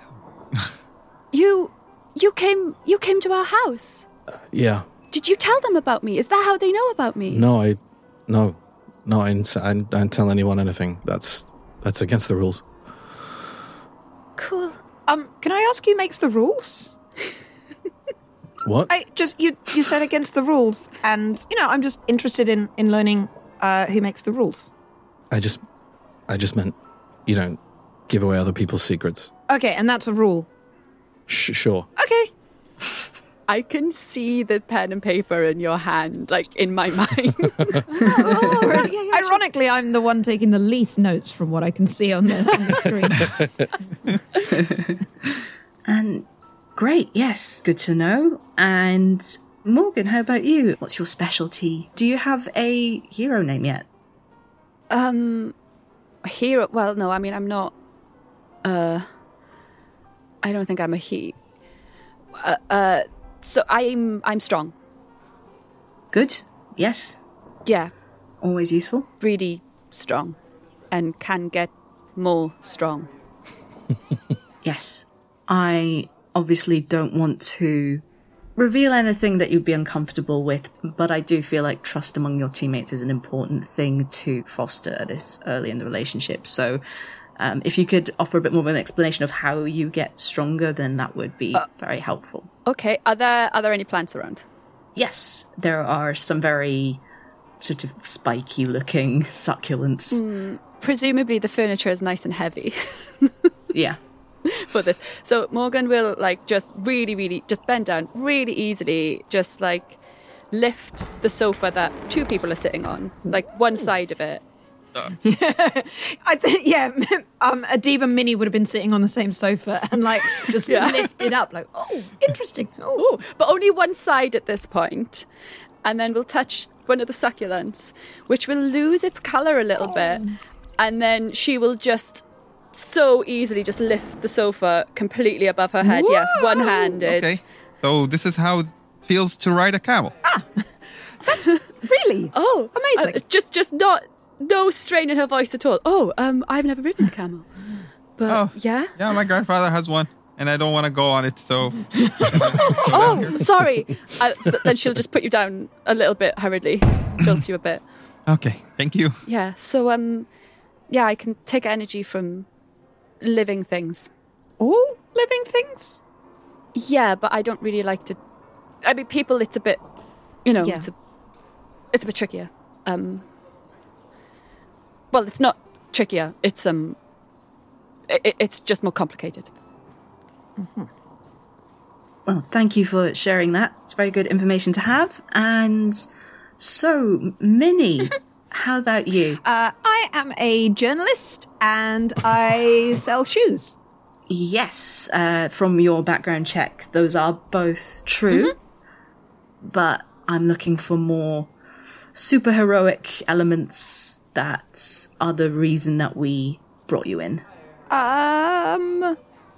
You, you came, you came to our house. Uh, yeah. Did you tell them about me? Is that how they know about me? No, I, no, no, I didn't, I didn't tell anyone anything. That's, that's against the rules. Cool. Um, can I ask who makes the rules? What? I just you you said against the rules, and you know I'm just interested in in learning uh, who makes the rules. I just, I just meant you don't give away other people's secrets. Okay, and that's a rule. Sh- sure. Okay. I can see the pen and paper in your hand, like in my mind. oh, Whereas, yeah, yeah, ironically, sure. I'm the one taking the least notes from what I can see on the, on the screen. And great, yes, good to know. And Morgan, how about you? What's your specialty? Do you have a hero name yet? Um, hero? Well, no. I mean, I'm not. Uh, I don't think I'm a he. Uh, uh, so I'm I'm strong. Good. Yes. Yeah. Always useful. Really strong, and can get more strong. Yes. I obviously don't want to reveal anything that you'd be uncomfortable with, but I do feel like trust among your teammates is an important thing to foster this early in the relationship. So um, if you could offer a bit more of an explanation of how you get stronger, then that would be uh, very helpful. Okay. Are there are there any plants around? Yes, there are some very sort of spiky looking succulents. Mm, presumably the furniture is nice and heavy. Yeah. For this. So Morgan will like just really, really just bend down really easily, just like lift the sofa that two people are sitting on, like one side of it. Uh. I think, yeah, um, Adib and Minnie would have been sitting on the same sofa and like just yeah. lift it up like, oh, interesting. Oh. Ooh, but only one side at this point. And then we'll touch one of the succulents, which will lose its colour a little oh. bit. and then she will just so easily just lift the sofa completely above her head. Whoa! Yes, one-handed. Okay. So this is how it feels to ride a camel. Ah, that's really oh amazing. Uh, just, just not no strain in her voice at all. Oh, um, I've never ridden a camel, but Oh. yeah. Yeah, my grandfather has one, and I don't want to go on it, so... Oh, sorry. Uh, so then she'll just put you down a little bit hurriedly, jolt you a bit. Okay, thank you. Yeah. So, um, yeah, I can take energy from living things. All living things? Yeah, but I don't really like to. I mean, people. It's a bit, you know, Yeah. it's a, it's a bit trickier. Um. Well, it's not trickier. It's um. It, it's just more complicated. Mm-hmm. Well, thank you for sharing that. It's very good information to have. And so, Minnie, how about you? Uh, I am a journalist and I sell shoes. Yes, uh, from your background check, those are both true. Mm-hmm. But I'm looking for more superheroic elements that are the reason that we brought you in. Um.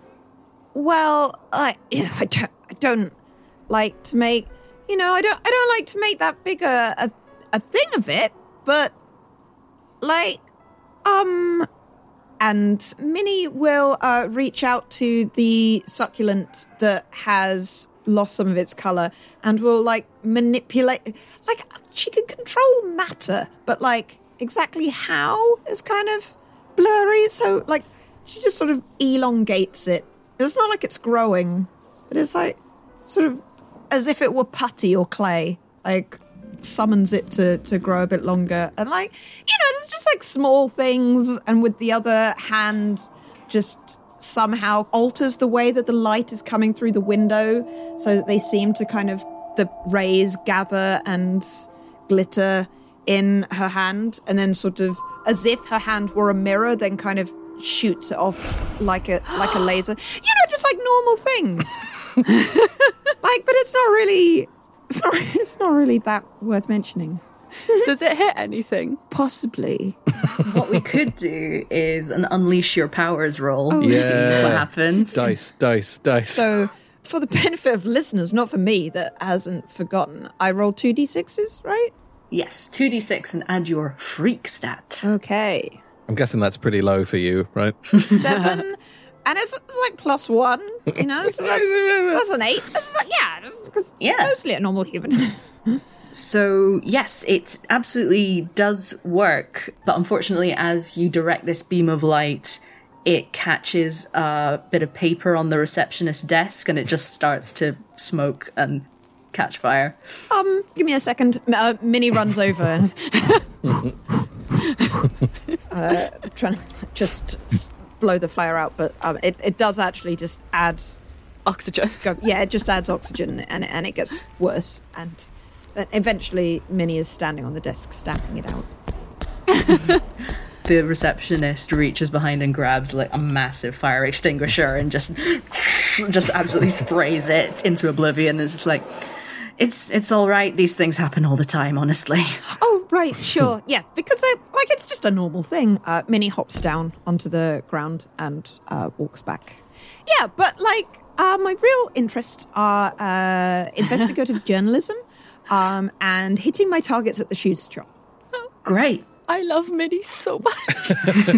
Well, I you know, I don't I don't like to make you know I don't I don't like to make that big a a, a thing of it, but like um. And Minnie will uh, reach out to the succulent that has lost some of its color and will like manipulate. Like she can control matter, but like exactly how is kind of blurry. So like she just sort of elongates it. It's not like it's growing, but it's like sort of as if it were putty or clay. Like summons it to to grow a bit longer, and like you know there's just like small things, and with the other hand just somehow alters the way that the light is coming through the window so that they seem to kind of the rays gather and glitter in her hand, and then sort of as if her hand were a mirror, then kind of shoots it off like a like a laser, you know, just like normal things. Like, but it's not really It's not, it's not really that worth mentioning. Does it hit anything? Possibly. What we could do is an unleash your powers roll. Oh, to see yeah. what happens. Dice, dice, dice. So, for the benefit of listeners, not for me that hasn't forgotten, I rolled two d sixes, right? Yes, two d six and add your freak stat. Okay. I'm guessing that's pretty low for you, right? Seven. And it's, it's like plus one, you know, so that's, that's an eight. That's like, yeah, because Yeah. mostly a normal human. So, yes, it absolutely does work. But unfortunately, as you direct this beam of light, it catches a bit of paper on the receptionist's desk and it just starts to smoke and catch fire. Um, give me a second. Uh, Minnie runs over and uh, trying to just blow the fire out, but um, it, it does actually just add Oxygen. go, yeah, it just adds oxygen and, and it gets worse. And then eventually Minnie is standing on the desk stamping it out. The receptionist reaches behind and grabs like a massive fire extinguisher and just just absolutely sprays it into oblivion. It's just like, it's it's all right. These things happen all the time, honestly. Oh, right, sure. Yeah, because they're like, it's just a normal thing. Uh, Minnie hops down onto the ground and uh, walks back. Yeah, but like, uh, my real interests are uh, investigative journalism um, and hitting my targets at the shoes shop. Great. I love Minnie so much.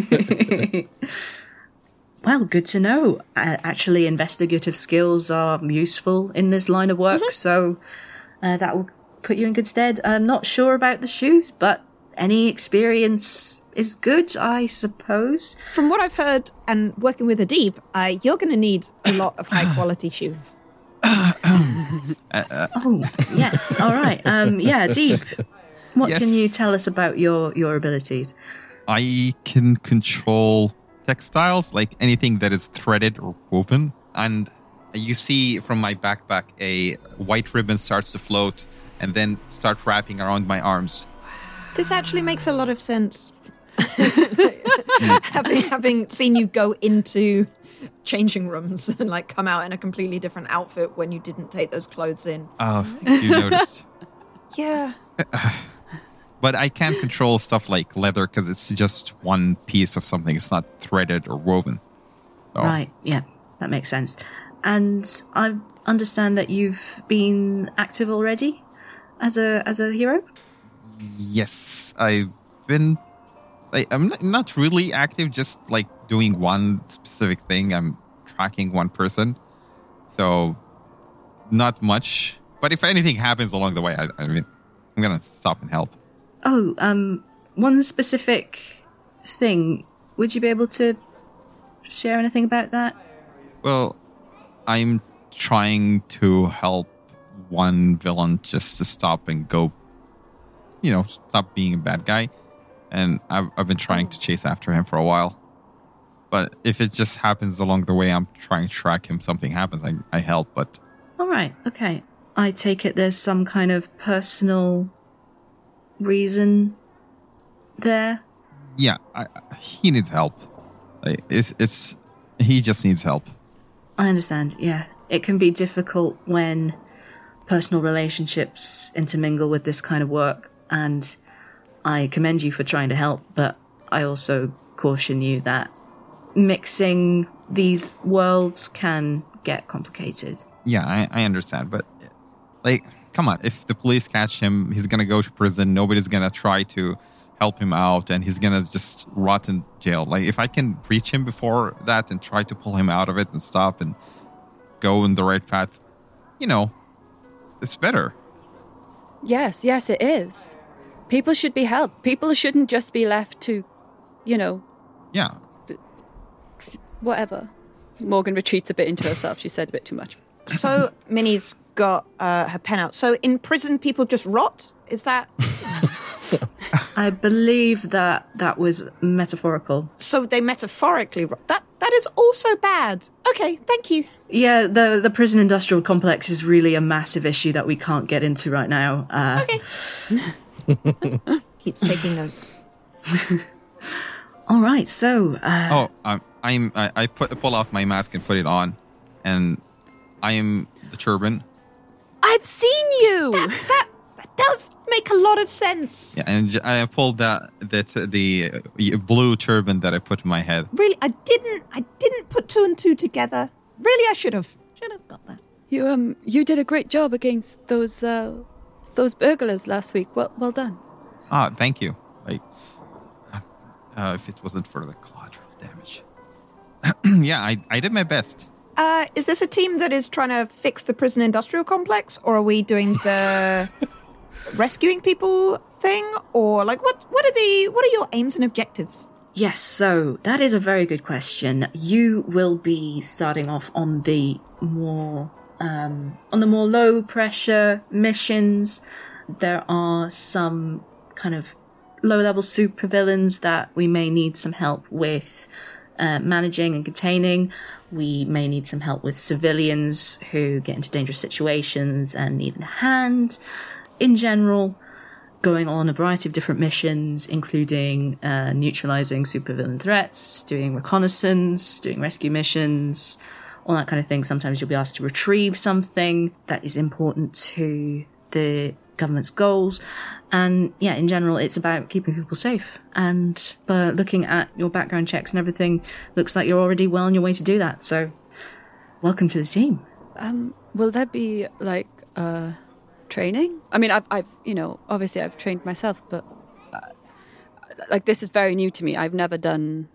Well, good to know. Uh, actually, investigative skills are useful in this line of work, mm-hmm. so uh, that will put you in good stead. I'm not sure about the shoes, but any experience is good, I suppose. From what I've heard and working with Adib, uh, you're going to need a lot of high-quality shoes. uh, uh, oh, yes. All right. Um, yeah, Adib, what yes. can you tell us about your, your abilities? I can control textiles, like anything that is threaded or woven. And you see from my backpack a white ribbon starts to float and then start wrapping around my arms. This actually makes a lot of sense. having, having seen you go into changing rooms and like come out in a completely different outfit when you didn't take those clothes in. Oh, you noticed. Yeah. But I can't control stuff like leather because it's just one piece of something. It's not threaded or woven. So. Right, yeah, that makes sense. And I understand that you've been active already as a as a hero? Yes, I've been... I, I'm not, not really active, just like doing one specific thing. I'm tracking one person. So, not much. But if anything happens along the way, I, I mean, I'm going to stop and help. Oh, um, one specific thing. Would you be able to share anything about that? Well, I'm trying to help one villain just to stop and go, you know, stop being a bad guy. And I've, I've been trying to chase after him for a while. But if it just happens along the way, I'm trying to track him, something happens, I, I help, but... All right, okay. I take it there's some kind of personal reason there? Yeah, I, he needs help. It's, it's he just needs help. I understand, yeah. It can be difficult when personal relationships intermingle with this kind of work, and I commend you for trying to help, but I also caution you that mixing these worlds can get complicated. Yeah, I, I understand, but like, come on, if the police catch him, he's gonna go to prison, nobody's gonna try to help him out, and he's gonna just rot in jail. Like, if I can reach him before that and try to pull him out of it and stop and go in the right path, you know, it's better. Yes, yes, it is. People should be helped. People shouldn't just be left to, you know... Yeah. D- whatever. Morgan retreats a bit into herself. She said a bit too much. So, Minnie's got uh, her pen out. So, in prison, people just rot? Is that... I believe that that was metaphorical. So they metaphorically rot. That That is also bad. Okay, thank you. Yeah, the the prison industrial complex is really a massive issue that we can't get into right now. Uh, okay. Keeps taking notes. All right, so... Uh, oh, um, I'm, I, I put pull off my mask and put it on, and I am the turban. I've seen you! That, that, that does make a lot of sense. Yeah, and I pulled that, that the uh, blue turban that I put in my head. Really, I didn't, I didn't put two and two together. Really, I should have. Should have got that. You um, you did a great job against those uh, those burglars last week. Well, well done. Ah, thank you. Like, uh, if it wasn't for the collateral damage, yeah, I I did my best. Uh, is this a team that is trying to fix the prison industrial complex, or are we doing the rescuing people thing, or like what? What are the what are your aims and objectives? Yes, so that is a very good question. You will be starting off on the more um, on the more low pressure missions. There are some kind of low level supervillains that we may need some help with uh, managing and containing. We may need some help with civilians who get into dangerous situations and need a hand. In general, going on a variety of different missions, including uh, neutralizing supervillain threats, doing reconnaissance, doing rescue missions, all that kind of thing. Sometimes you'll be asked to retrieve something that is important to the government's goals. And yeah, in general, it's about keeping people safe. And uh, looking at your background checks and everything, looks like you're already well on your way to do that. So welcome to the team. Um, will there be like uh, training? I mean, I've, I've, you know, obviously I've trained myself, but uh, like this is very new to me. I've never done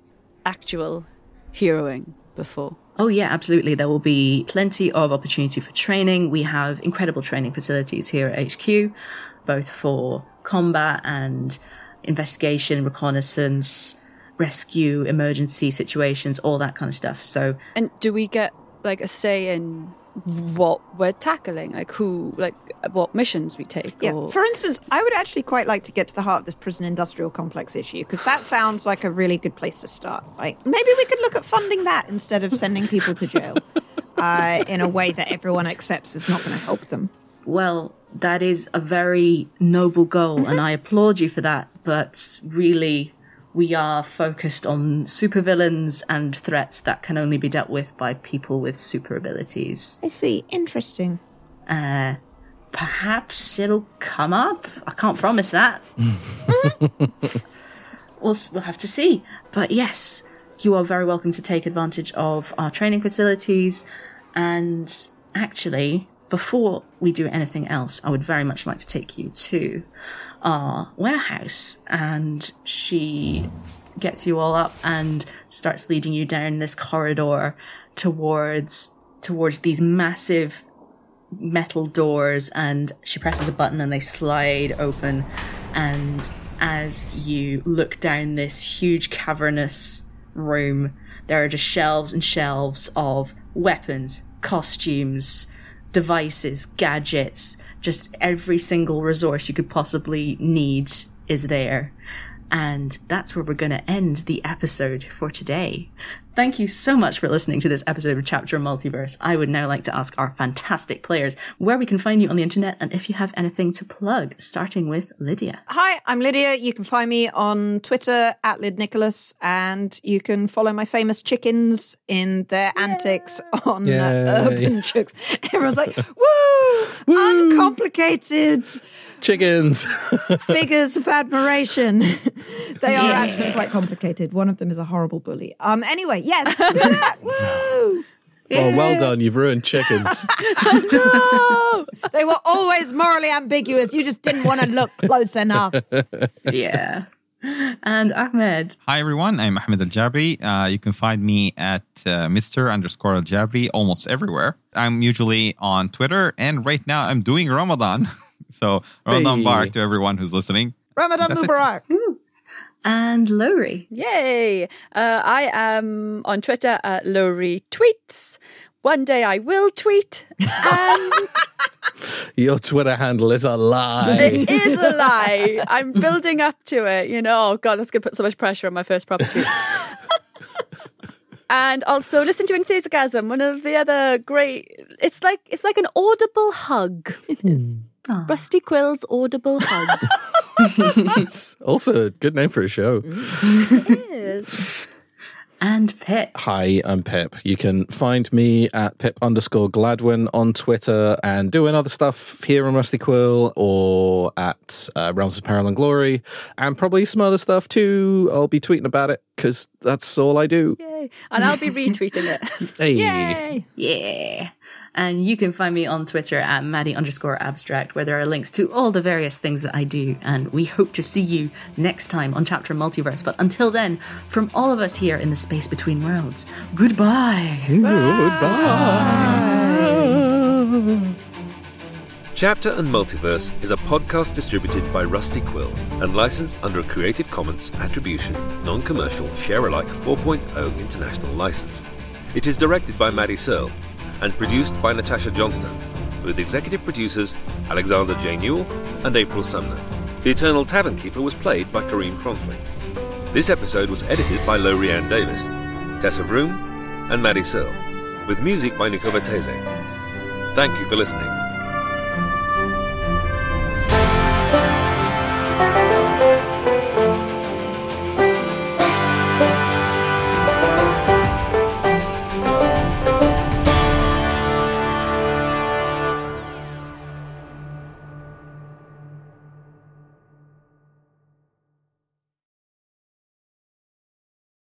actual heroing before. Oh yeah, absolutely. There will be plenty of opportunity for training. We have incredible training facilities here at H Q, both for combat and investigation, reconnaissance, rescue, emergency situations, all that kind of stuff. So, and do we get like a say in what we're tackling, like who, like what missions we take? Yeah. Or... For instance, I would actually quite like to get to the heart of this prison industrial complex issue, because that sounds like a really good place to start. Like maybe we could look at funding that instead of sending people to jail uh, in a way that everyone accepts is not going to help them. Well, that is a very noble goal, mm-hmm. and I applaud you for that. But really, we are focused on supervillains and threats that can only be dealt with by people with super abilities. I see. Interesting. Uh, perhaps it'll come up. I can't promise that. we'll, we'll have to see. But yes, you are very welcome to take advantage of our training facilities. And actually, before we do anything else, I would very much like to take you to our warehouse. And she gets you all up and starts leading you down this corridor towards towards these massive metal doors, and she presses a button and they slide open. And as you look down this huge cavernous room, there are just shelves and shelves of weapons, costumes, devices, gadgets, just every single resource you could possibly need is there. And that's where we're going to end the episode for today. Thank you so much for listening to this episode of Chapter Multiverse. I would now like to ask our fantastic players where we can find you on the internet and if you have anything to plug, starting with Lydia. Hi, I'm Lydia. You can find me on Twitter at LydNicholas, and you can follow my famous chickens in their yeah. antics on uh, Urban Chooks. Everyone's like, woo! woo! Uncomplicated chickens. Figures of admiration. They are yeah. actually quite complicated. One of them is a horrible bully. Um. Anyway, yes, do that. Woo! Yeah. Well, well done. You've ruined chickens. No! They were always morally ambiguous. You just didn't want to look close enough. Yeah. And Ahmed. Hi, everyone. I'm Ahmed Al-Jabri. Uh, you can find me at uh, Mister underscore Al-Jabri almost everywhere. I'm usually on Twitter, and right now I'm doing Ramadan. So, Ramadan hey. Mubarak to everyone who's listening. Ramadan That's Mubarak. And Lowry. Yay! Uh, I am on Twitter at Lowry Tweets. One day I will tweet. And your Twitter handle is a lie. It is a lie. I'm building up to it, you know. Oh, God, that's going to put so much pressure on my first proper tweet. And also listen to Enthusiasm, one of the other great... It's like it's like an audible hug. Oh. Rusty Quill's audible hug. It's also a good name for a show. It is. And Pip. Hi, I'm Pip. You can find me at Pip underscore Gladwin on Twitter and doing other stuff here on Rusty Quill or at uh, Realms of Peril and Glory, and probably some other stuff too. I'll be tweeting about it because that's all I do. Yay. And I'll be retweeting it. Hey. Yay. Yeah. And you can find me on Twitter at Maddie underscore abstract, where there are links to all the various things that I do. And we hope to see you next time on Chapter Multiverse. But until then, from all of us here in the space between worlds, goodbye. Goodbye. Chapter and Multiverse is a podcast distributed by Rusty Quill and licensed under a Creative Commons Attribution, Non-Commercial, Share-alike four point oh International License. It is directed by Maddie Searle and produced by Natasha Johnston, with executive producers Alexander J. Newell and April Sumner. The Eternal Tavern Keeper was played by Kareem Cronfley. This episode was edited by Lowry Ann Davis, Tessa Vroom, and Maddie Searle, with music by Nico Vertese. Thank you for listening.